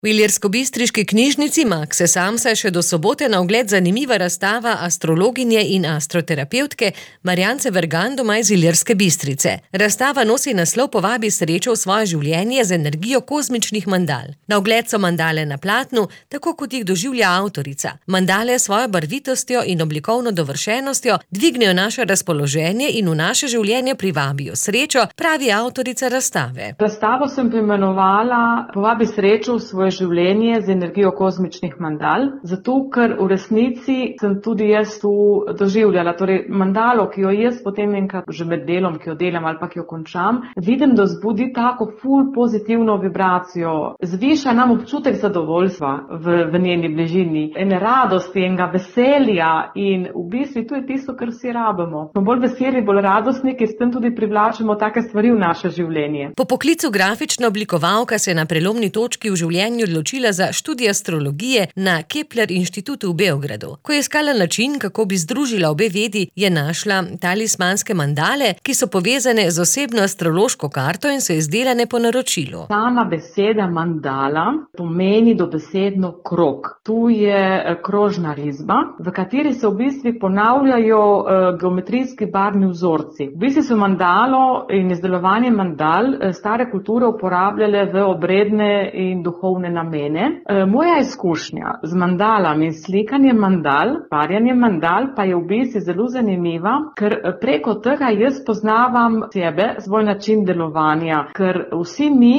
V ilirskobistriški knjižnici Makse Samsa še do sobote na ogled zanimiva razstava astrologinje in astroterapevtke Marjance Vergan doma iz Ilirske Bistrice. Razstava nosi naslov Povabi srečo v svoje življenje z energijo kozmičnih mandal. Na ogled so mandale na platnu, tako kot jih doživlja avtorica. Mandale s svojo barvitostjo in oblikovno dovršenostjo dvignejo naše razpoloženje in v naše življenje privabijo srečo, pravi avtorica razstave. Razstavo sem poimenovala Povabi srečo v svoje življenje z energijo kozmičnih mandal, zato ker v resnici sem tudi jaz tu doživljala. Torej, mandalo, ki jo jaz potem enkrat že med delom, ki jo delam ali pa ki jo končam, vidim, da vzbudi tako ful pozitivno vibracijo. Zviša nam občutek zadovoljstva v njeni bližini, ene radosti, enega veselja in v bistvu to je tisto, kar vsi rabimo. Smo bolj veseli, bolj radostni, ki s tem tudi privlačimo take stvari v naše življenje. Po poklicu grafična oblikovalka se na prelomni točki v življenju odločila za študij astrologije na Kepler inštitutu v Beogradu. Ko je iskala način, kako bi združila obe vedi, je našla talismanske mandale, ki so povezane z osebno astrološko karto in so izdelane po naročilu. Sama beseda mandala pomeni dobesedno krog. Tu je krožna risba, v kateri se v bistvu ponavljajo geometrijski barvni vzorci. V bistvu so mandalo in izdelovanje mandal stare kulture uporabljale v obredne in duhovne namene. Moja izkušnja z mandalami in slikanjem mandal, parjanjem mandal pa je v bistvu zelo zanimiva, ker preko tega jaz poznavam sebe, svoj način delovanja, ker vsi mi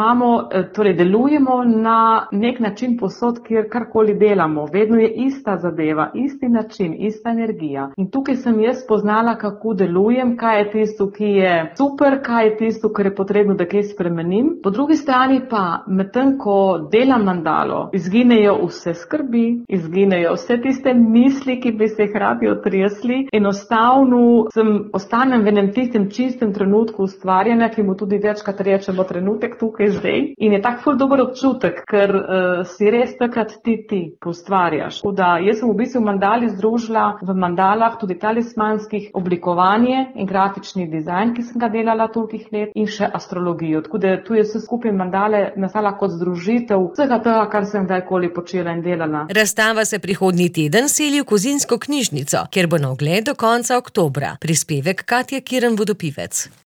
delujemo na nek način posod, kjer karkoli delamo. Vedno je ista zadeva, isti način, ista energija. In tukaj sem jaz poznala, kako delujem, kaj je tisto, ki je super, kaj je tisto, kar je potrebno, da kaj spremenim. Po drugi strani pa, medtem ko delam mandalo, izginejo vse skrbi, izginejo vse tiste misli, ki bi se jih radi otresli. Enostavno ostanem v enem tistem čistem trenutku ustvarjanja, ki mu tudi večkrat rečemo trenutek tukaj zdaj. In je tak ful dober občutek, ker si res takrat ti poustvarjaš. Tako da jaz sem v bistvu v mandali združila v mandalah tudi talismanskih oblikovanje in grafični dizajn, ki sem ga delala tolikih let, in še astrologijo. Tako da tu je vse skupaj mandale nastala kot združitev vsega tega, kar sem kdajkoli počela in delala. Razstava se prihodnji teden seli v Kozinsko knjižnico, kjer bo na ogled do konca oktobra. Prispevek Katje Kirn Vodopivec.